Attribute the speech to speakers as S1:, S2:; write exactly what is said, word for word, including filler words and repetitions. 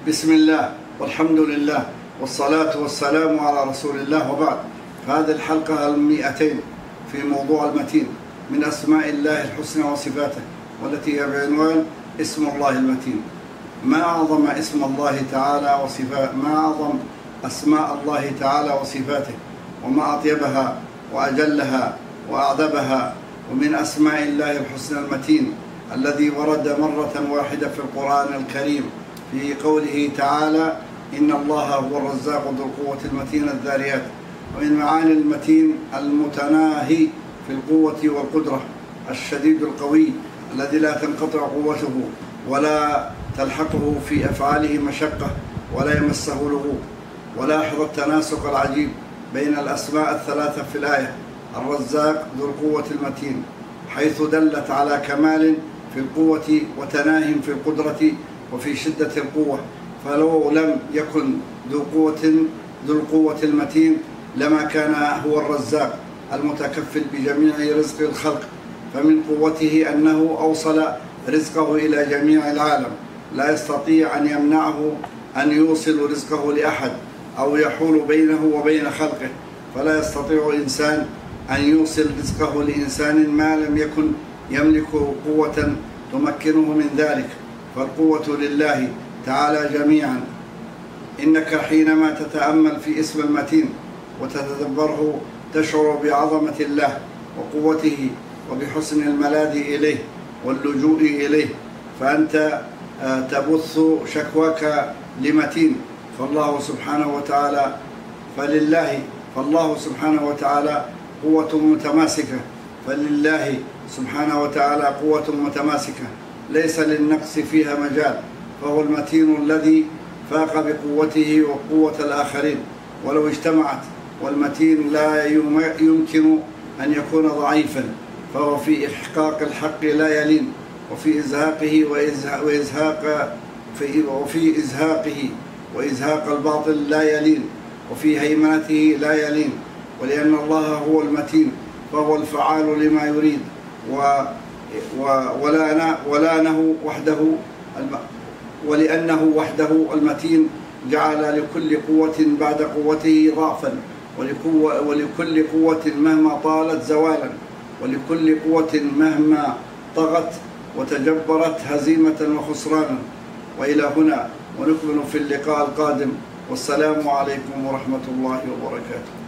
S1: بسم الله والحمد لله والصلاة والسلام على رسول الله، وبعد. هذه الحلقة المئتين في موضوع المتين من أسماء الله الحسنى وصفاته، والتي هي بعنوان اسم الله المتين. ما أعظم اسم الله تعالى وصفاته، ما أعظم أسماء الله تعالى وصفاته، وما أطيبها وأجلها وأعذبها. ومن أسماء الله الحسنى المتين الذي ورد مرة واحدة في القرآن الكريم في قوله تعالى: إن الله هو الرزاق ذو القوة المتين الذاريات. ومن معاني المتين المتناهي في القوة والقدرة، الشديد القوي الذي لا تنقطع قوته ولا تلحقه في أفعاله مشقة ولا يمسه لغوب. ولاحظ التناسق العجيب بين الأسماء الثلاثة في الآية: الرزاق ذو القوة المتين، حيث دلت على كمال في القوة وتناه في القدرة وفي شدة القوة. فلو لم يكن ذو قوة ذو القوة المتين لما كان هو الرزاق المتكفل بجميع رزق الخلق. فمن قوته أنه أوصل رزقه إلى جميع العالم، لا يستطيع أن يمنعه أن يوصل رزقه لأحد أو يحول بينه وبين خلقه. فلا يستطيع إنسان أن يوصل رزقه لإنسان ما لم يكن يملك قوة تمكنه من ذلك، فالقوة لله تعالى جميعا. إنك حينما تتأمل في اسم المتين وتتدبره تشعر بعظمة الله وقوته وبحسن الملاذ إليه واللجوء إليه، فأنت تبث شكواك لمتين. فالله سبحانه وتعالى فلله فالله سبحانه وتعالى قوة متماسكة فلله سبحانه وتعالى قوة متماسكة ليس للنقص فيها مجال، فهو المتين الذي فاق بقوته وقوة الآخرين ولو اجتمعت. والمتين لا يمكن أن يكون ضعيفا، فهو في إحقاق الحق لا يلين، وفي إزهاقه وإزهاق وفي إزهاقه وإزهاق الباطل لا يلين، وفي هيمنته لا يلين. ولأن الله هو المتين فهو الفعال لما يريد، ولانه وحده ولأنه وحده المتين جعل لكل قوة بعد قوته ضعفا، ولكل قوة مهما طالت زوالا، ولكل قوة مهما طغت وتجبرت هزيمة وخسرانا. وإلى هنا، ونكمل في اللقاء القادم، والسلام عليكم ورحمة الله وبركاته.